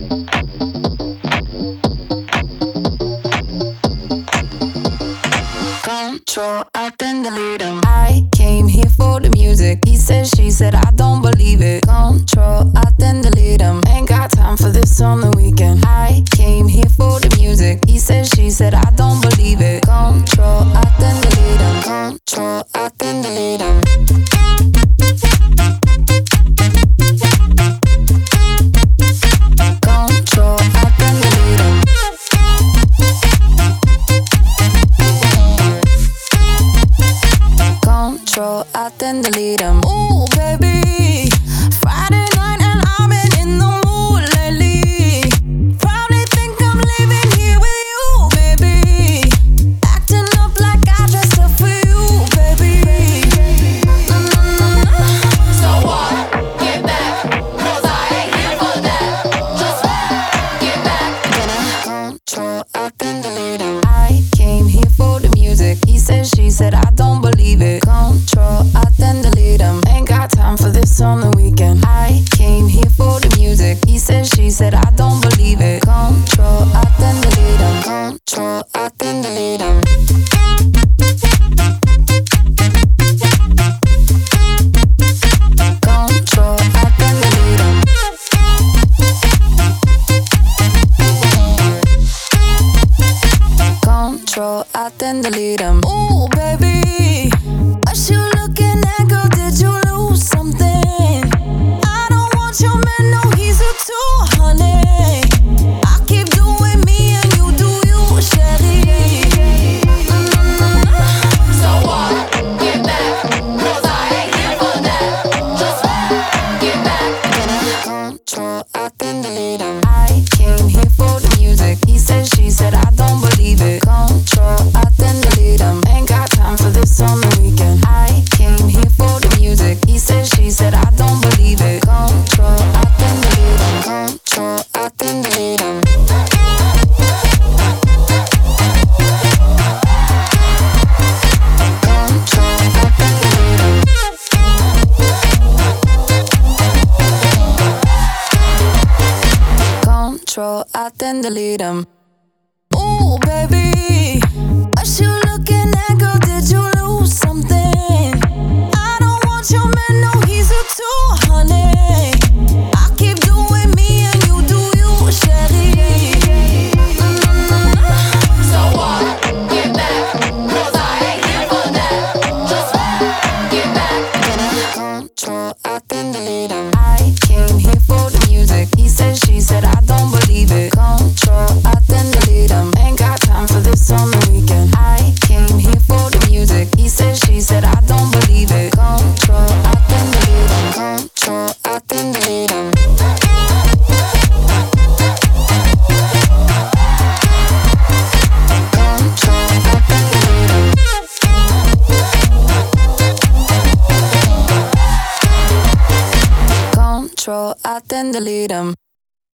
Control, I then delete him. I came here for the music. He said, she said, I don't believe it. Control, I then delete him. Ain't got time for this on the weekend. I came here for the music. He said, she said, I don't believe it. Control, I then delete him. Control, I then delete him. Control, I then delete him. Control, I then delete him. Ooh, baby, Friday night and I've been in the mood lately. Probably think I'm living here with you, baby. Acting up like I dressed up for you, baby. So what? Get back, 'cause I ain't here for that. Just get back. Control, I then delete him. I came here for the music. He said, she said, I don't believe it. Control, I then delete him. Ain't got time for this on the weekend. I came here for the music. He said, she said, I don't believe it. Control, I then delete him. Control, I then delete him. Control, I then delete him. Control, I then delete him. Ooh, baby, what you looking at, girl? Did you lose something? I don't want your man, no, he's a two, honey. I keep doing me and you do you, chérie. So what? Get back, 'cause I ain't here for that. Just get back. Control, I then delete him. I came here for the music. He said, she said, I don't believe it. Control, I then delete him. Ain't got time for this on the weekend. I came here for the music. He said, she said, I don't believe it. Control, I then delete him. Control, I then delete him. Control, I then delete him. Control, I then delete him. Ooh, baby, what you looking at, girl? Did you lose something? I don't want your man, no, he's a two, honey. I keep doing me and you do you, chérie. So what? Get back, 'cause I ain't here for that. Just get back. Control, I then delete him. I came here for the music. He said, she said, I don't believe it. Control, I then delete him. Ain't got time for this on the weekend. I came here for the music. He said, she said, I don't believe it. Control, I then delete him. Control, I then delete him. Control, I then delete him. Control, I then delete him.